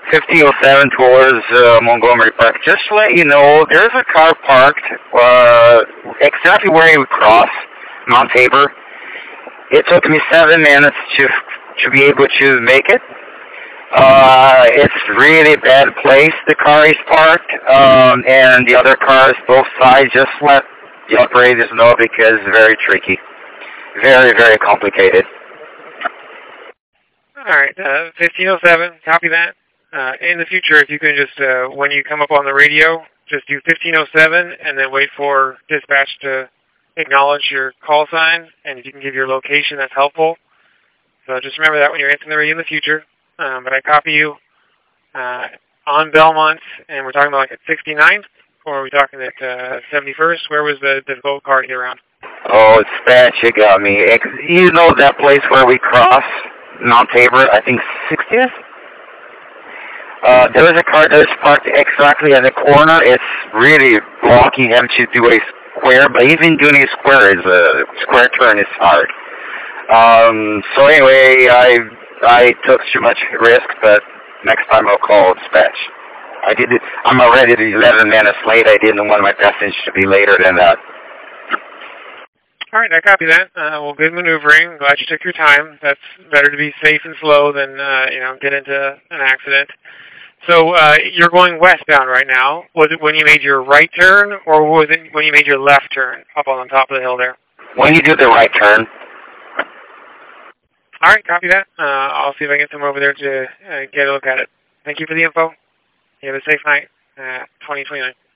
1507 towards Montgomery Park. Just to let you know, there's a car parked exactly where you would cross Mount Tabor. It took me 7 minutes to be able to make it. It's really a bad place the car is parked, and the other cars, both sides, just let the operators know because it's very tricky. Very, very complicated. Alright, 1507, copy that. In the future, if you can just, when you come up on the radio, just do 1507 and then wait for dispatch to acknowledge your call sign, and if you can give your location, that's helpful. So just remember that when you're answering the radio in the future. But I copy you on Belmont, and we're talking about like at 69th, or are we talking at 71st? Where was the difficult car to get around? Oh, dispatch, you got me. You know that place where we cross Mount Tabor, I think 60th? There was a car that was parked exactly at the corner. It's really blocking him to do a square, but even doing a square turn is hard. So anyway, I took too much risk, but next time I'll call dispatch. I'm already 11 minutes late. I didn't want my passage to be later than that. All right, I copy that. Well, good maneuvering. Glad you took your time. That's better to be safe and slow than get into an accident. So you're going westbound right now. Was it when you made your right turn, or was it when you made your left turn up on the top of the hill there? When you do the right turn. All right, copy that. I'll see if I can get someone over there to get a look at it. Thank you for the info. You have a safe night. 2029.